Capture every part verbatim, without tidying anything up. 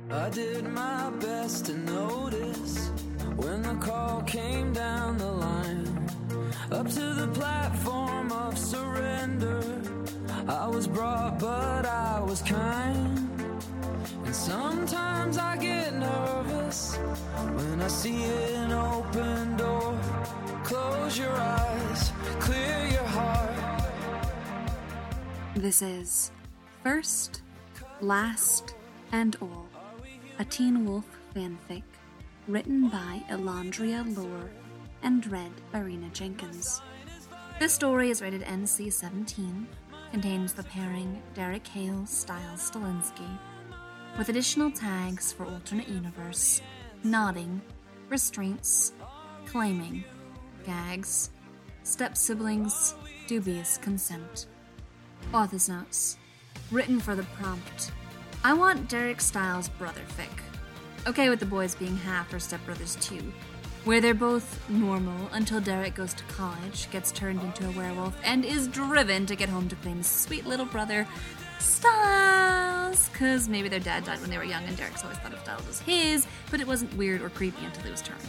I did my best to notice when the call came down the line, up to the platform of surrender. I was brought, but I was kind. And sometimes I get nervous when I see an open door. Close your eyes, clear your heart. This is First, Last, and All, a Teen Wolf fanfic written by Elandria Lore and read by Rena Jenkins. This story is rated N C seventeen, contains the pairing Derek Hale Styles Stilinski, with additional tags for alternate universe, nodding, restraints, claiming, gags, step-siblings, dubious consent. Author's notes. Written for the prompt. I want Derek Styles' brother fic. Okay with the boys being half or stepbrothers too, where they're both normal until Derek goes to college, gets turned into a werewolf, and is driven to get home to claim his sweet little brother, Styles, because maybe their dad died when they were young and Derek's always thought of Styles as his, but it wasn't weird or creepy until he was turned.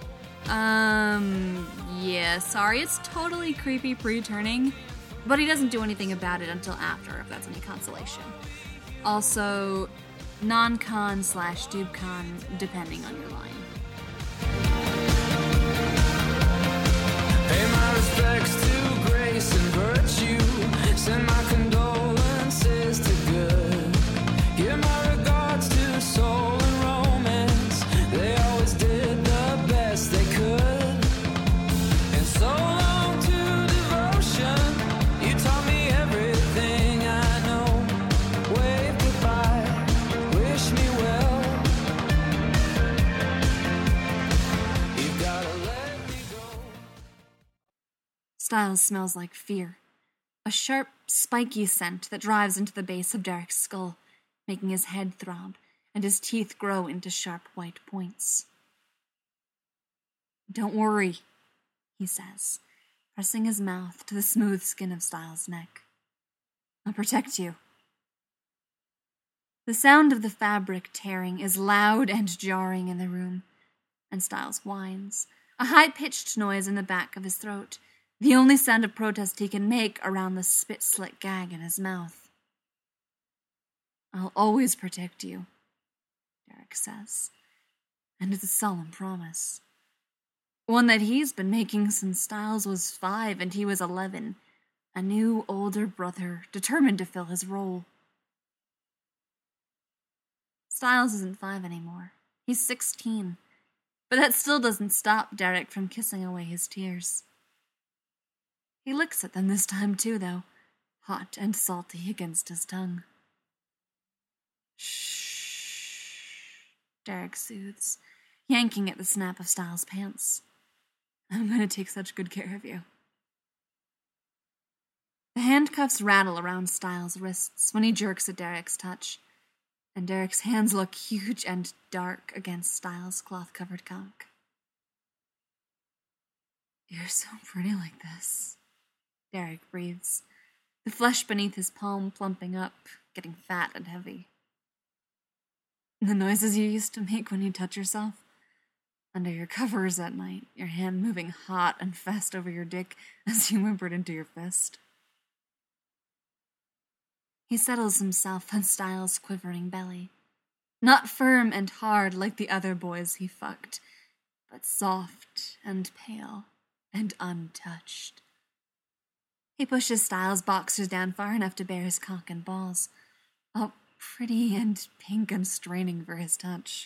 Um, yeah, sorry, it's totally creepy pre-turning, but he doesn't do anything about it until after, if that's any consolation. Also, non-con slash dubcon, depending on your line. Pay my respects to grace and virtue. Send my condolences to good. Give my regards to soul and romance. They always did the best they could. And so long to devotion. You taught me everything I know. Wave goodbye, wish me well. You gotta let me go. Styles smells like fear. A sharp, spiky scent that drives into the base of Derek's skull, making his head throb and his teeth grow into sharp white points. Don't worry, he says, pressing his mouth to the smooth skin of Styles' neck. I'll protect you. The sound of the fabric tearing is loud and jarring in the room, and Styles whines, a high-pitched noise in the back of his throat, the only sound of protest he can make around the spit-slit gag in his mouth. I'll always protect you, Derek says, and it's a solemn promise. One that he's been making since Styles was five and he was eleven, a new, older brother determined to fill his role. Styles isn't five anymore. He's sixteen, but that still doesn't stop Derek from kissing away his tears. He licks at them this time too, though, hot and salty against his tongue. Shh, Derek soothes, yanking at the snap of Styles' pants. I'm going to take such good care of you. The handcuffs rattle around Styles' wrists when he jerks at Derek's touch, and Derek's hands look huge and dark against Styles' cloth-covered cock. You're so pretty like this, Derek breathes, the flesh beneath his palm plumping up, getting fat and heavy. The noises you used to make when you touch yourself? Under your covers at night, your hand moving hot and fast over your dick as you whimpered into your fist. He settles himself on Styles' quivering belly. Not firm and hard like the other boys he fucked, but soft and pale and untouched. He pushes Styles' boxers down far enough to bare his cock and balls, all pretty and pink and straining for his touch.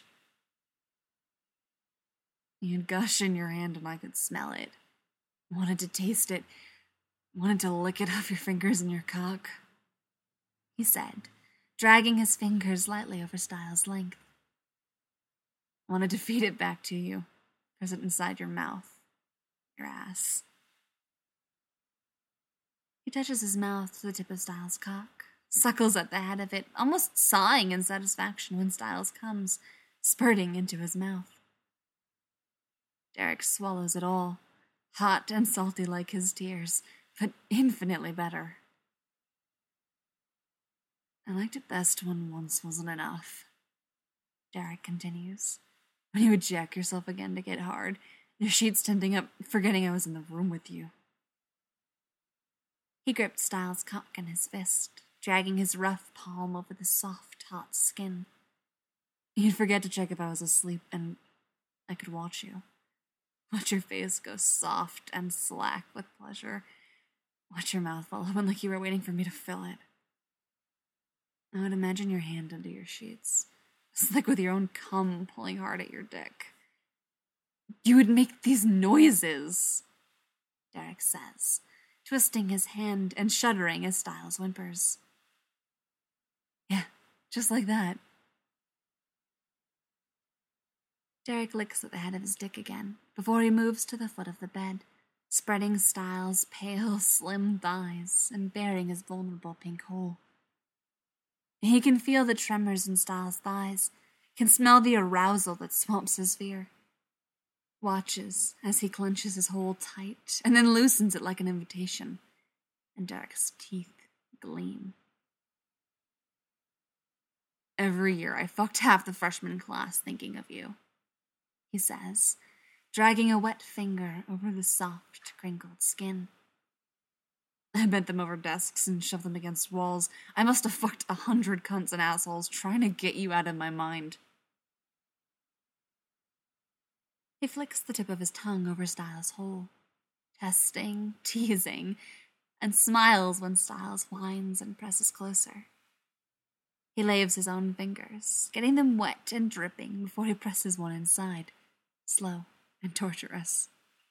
You'd gush in your hand and I could smell it. Wanted to taste it. Wanted to lick it off your fingers and your cock, he said, dragging his fingers lightly over Styles' length. Wanted to feed it back to you, press it inside your mouth, your ass. He touches his mouth to the tip of Styles' cock, suckles at the head of it, almost sighing in satisfaction when Styles comes, spurting into his mouth. Derek swallows it all, hot and salty like his tears, but infinitely better. I liked it best when once wasn't enough, Derek continues. When you would jack yourself again to get hard, your sheets tending up, forgetting I was in the room with you. He gripped Styles' cock in his fist, dragging his rough palm over the soft, hot skin. You'd forget to check if I was asleep, and I could watch you. Watch your face go soft and slack with pleasure. Watch your mouth fall open like you were waiting for me to fill it. I would imagine your hand under your sheets, slick with your own cum pulling hard at your dick. You would make these noises, Derek says, twisting his hand and shuddering as Styles whimpers. Yeah, just like that. Derek licks at the head of his dick again before he moves to the foot of the bed, spreading Styles' pale, slim thighs and baring his vulnerable pink hole. He can feel the tremors in Styles' thighs, can smell the arousal that swamps his fear. Watches as he clenches his hole tight and then loosens it like an invitation, and Derek's teeth gleam. Every year I fucked half the freshman class thinking of you, he says, dragging a wet finger over the soft, crinkled skin. I bent them over desks and shoved them against walls. I must have fucked a hundred cunts and assholes trying to get you out of my mind. He flicks the tip of his tongue over Styles' hole, testing, teasing, and smiles when Styles whines and presses closer. He laves his own fingers, getting them wet and dripping before he presses one inside, slow and torturous.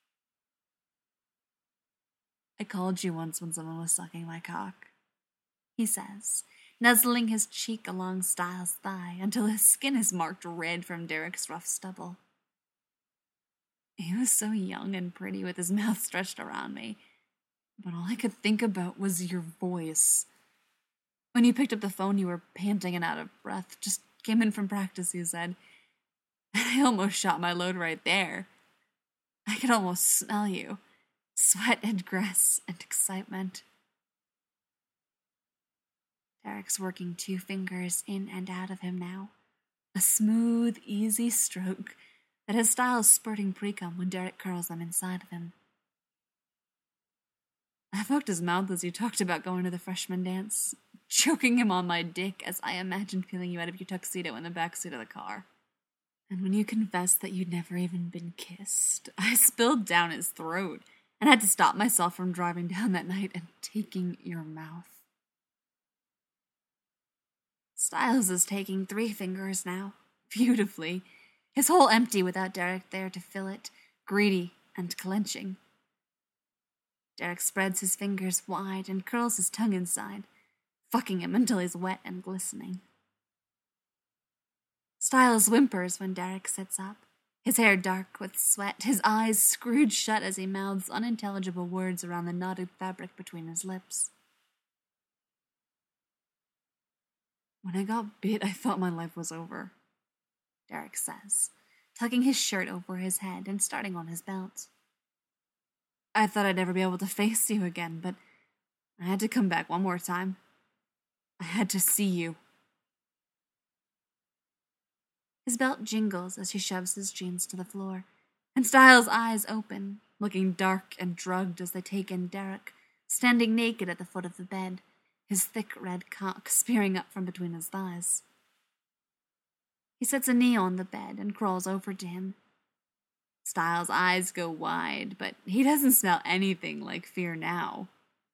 I called you once when someone was sucking my cock, he says, nuzzling his cheek along Styles' thigh until his skin is marked red from Derek's rough stubble. He was so young and pretty with his mouth stretched around me, but all I could think about was your voice. When you picked up the phone, you were panting and out of breath. Just came in from practice, you said. I almost shot my load right there. I could almost smell you. Sweat and grass and excitement. Derek's working two fingers in and out of him now. A smooth, easy stroke that has Styles spurting pre-cum when Derek curls them inside of him. I fucked his mouth as you talked about going to the freshman dance, choking him on my dick as I imagined peeling you out of your tuxedo in the backseat of the car. And when you confessed that you'd never even been kissed, I spilled down his throat and had to stop myself from driving down that night and taking your mouth. Styles is taking three fingers now, beautifully, his hole empty without Derek there to fill it, greedy and clenching. Derek spreads his fingers wide and curls his tongue inside, fucking him until he's wet and glistening. Styles whimpers when Derek sits up, his hair dark with sweat, his eyes screwed shut as he mouths unintelligible words around the knotted fabric between his lips. When I got bit, I thought my life was over, Derek says, tucking his shirt over his head and starting on his belt. I thought I'd never be able to face you again, but I had to come back one more time. I had to see you. His belt jingles as he shoves his jeans to the floor, and Styles' eyes open, looking dark and drugged as they take in Derek, standing naked at the foot of the bed, his thick red cock spearing up from between his thighs. He sets a knee on the bed and crawls over to him. Styles' eyes go wide, but he doesn't smell anything like fear now.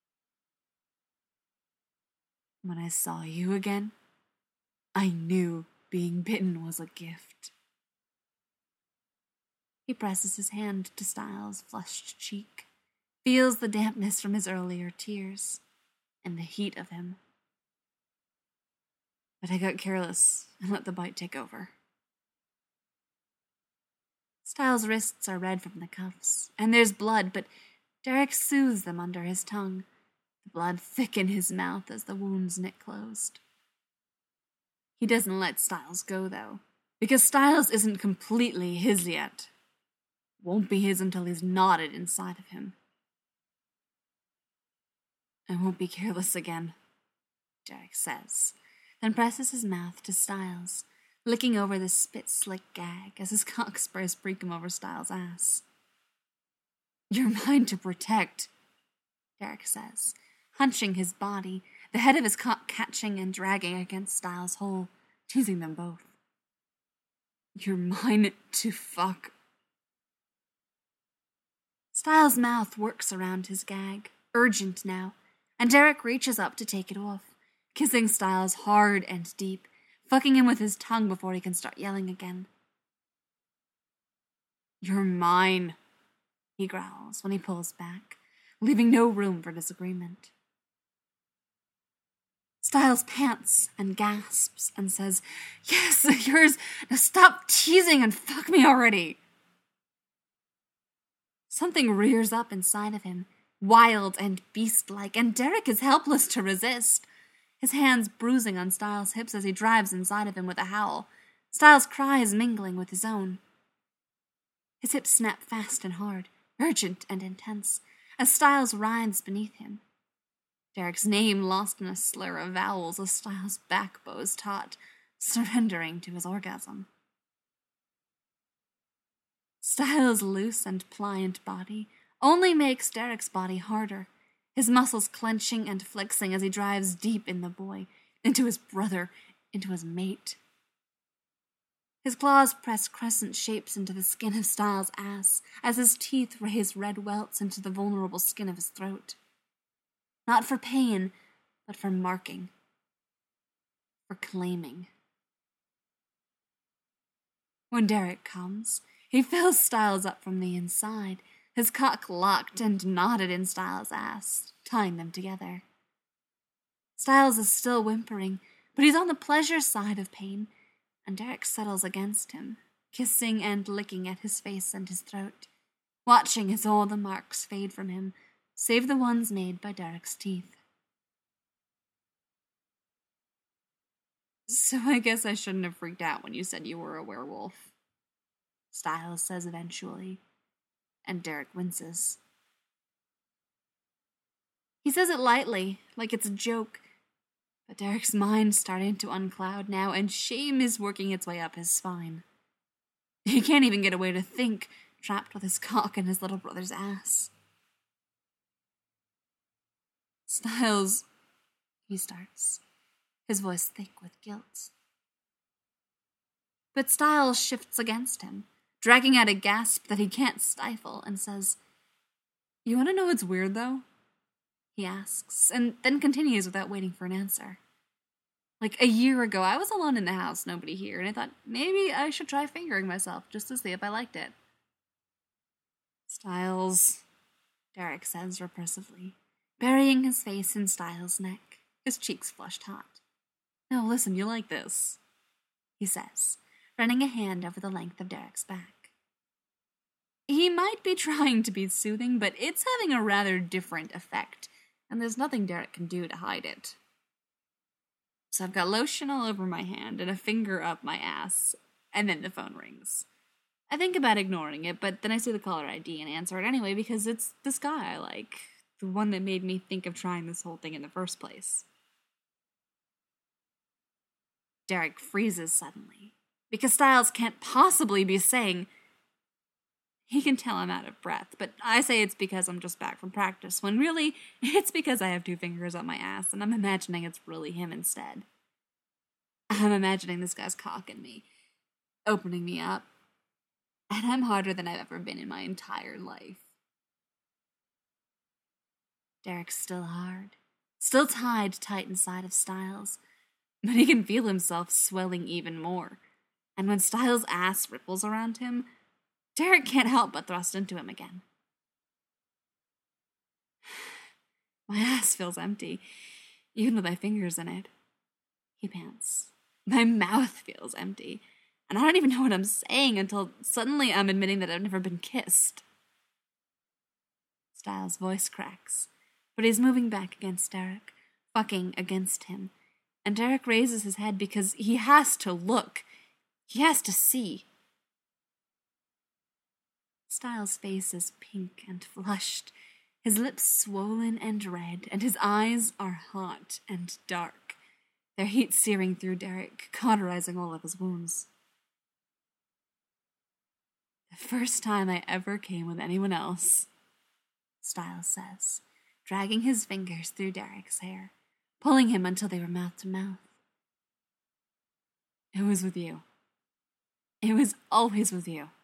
When I saw you again, I knew being bitten was a gift. He presses his hand to Styles' flushed cheek, feels the dampness from his earlier tears, and the heat of him. But I got careless and let the bite take over. Styles' wrists are red from the cuffs, and there's blood, but Derek soothes them under his tongue, the blood thick in his mouth as the wounds knit closed. He doesn't let Styles go, though, because Styles isn't completely his yet. Won't be his until he's knotted inside of him. I won't be careless again, Derek says, then presses his mouth to Styles, licking over the spit-slick gag as his cock spurs freak him over Styles' ass. "You're mine to protect," Derek says, hunching his body, the head of his cock catching and dragging against Styles' hole, teasing them both. "You're mine to fuck." Styles' mouth works around his gag, urgent now, and Derek reaches up to take it off, kissing Styles hard and deep, fucking him with his tongue before he can start yelling again. "You're mine," he growls when he pulls back, leaving no room for disagreement. Styles pants and gasps and says, "Yes, yours. Now stop teasing and fuck me already." Something rears up inside of him, wild and beast-like, and Derek is helpless to resist. His hands bruising on Styles' hips as he drives inside of him with a howl, Styles' cries mingling with his own. His hips snap fast and hard, urgent and intense, as Styles writhes beneath him. Derek's name lost in a slur of vowels as Styles' back bows taut, surrendering to his orgasm. Styles' loose and pliant body only makes Derek's body harder, his muscles clenching and flexing as he drives deep in the boy, into his brother, into his mate. His claws press crescent shapes into the skin of Styles' ass as his teeth raise red welts into the vulnerable skin of his throat. Not for pain, but for marking. For claiming. When Derek comes, he fills Styles up from the inside, his cock locked and knotted in Styles' ass, tying them together. Styles is still whimpering, but he's on the pleasure side of pain, and Derek settles against him, kissing and licking at his face and his throat, watching as all the marks fade from him, save the ones made by Derek's teeth. "So I guess I shouldn't have freaked out when you said you were a werewolf," Styles says eventually, and Derek winces. He says it lightly, like it's a joke, but Derek's mind's starting to uncloud now, and shame is working its way up his spine. He can't even get away to think, trapped with his cock in his little brother's ass. "Styles," he starts, his voice thick with guilt. But Styles shifts against him, dragging out a gasp that he can't stifle, and says, "You want to know what's weird, though?" he asks, and then continues without waiting for an answer. "Like, a year ago, I was alone in the house, nobody here, and I thought maybe I should try fingering myself just to see if I liked it." "Styles," Derek says repressively, burying his face in Styles' neck, his cheeks flushed hot. "No, listen, you like this," he says, running a hand over the length of Derek's back. He might be trying to be soothing, but it's having a rather different effect, and there's nothing Derek can do to hide it. So I've got lotion all over my hand and a finger up my ass, and then the phone rings. I think about ignoring it, but then I see the caller I D and answer it anyway because it's this guy I like, the one that made me think of trying this whole thing in the first place. Derek freezes suddenly, because Styles can't possibly be saying... He can tell I'm out of breath, but I say it's because I'm just back from practice, when really, it's because I have two fingers up my ass, and I'm imagining it's really him instead. I'm imagining this guy's cocking me, opening me up, and I'm harder than I've ever been in my entire life. Derek's still hard, still tied tight inside of Styles, but he can feel himself swelling even more, and when Styles' ass ripples around him, Derek can't help but thrust into him again. My ass feels empty, even with my fingers in it. He pants. My mouth feels empty, and I don't even know what I'm saying until suddenly I'm admitting that I've never been kissed. Styles' voice cracks, but he's moving back against Derek, fucking against him, and Derek raises his head because he has to look. He has to see. Styles' face is pink and flushed, his lips swollen and red, and his eyes are hot and dark, their heat searing through Derek, cauterizing all of his wounds. The first time I ever came with anyone else, Styles says, dragging his fingers through Derek's hair, pulling him until they were mouth to mouth. It was with you. It was always with you.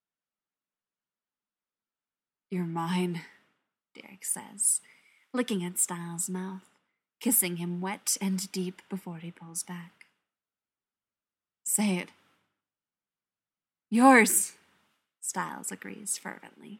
You're mine, Derek says, licking at Styles' mouth, kissing him wet and deep before he pulls back. Say it. Yours, Styles agrees fervently.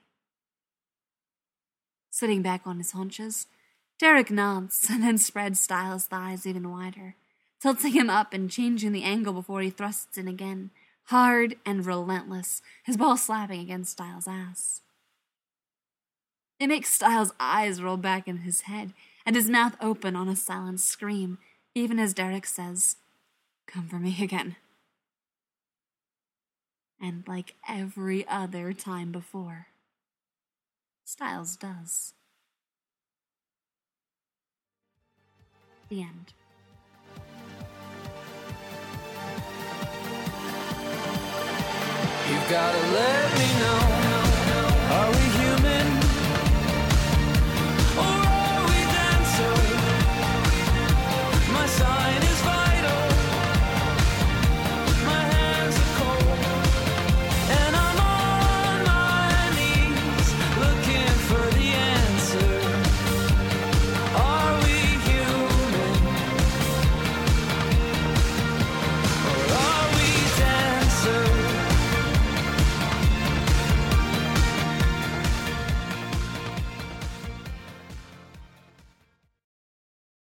Sitting back on his haunches, Derek nods and then spreads Styles' thighs even wider, tilting him up and changing the angle before he thrusts in again, hard and relentless, his ball slapping against Styles' ass. It makes Styles' eyes roll back in his head and his mouth open on a silent scream, even as Derek says, "Come for me again." And like every other time before, Styles does. The end. You've gotta let me know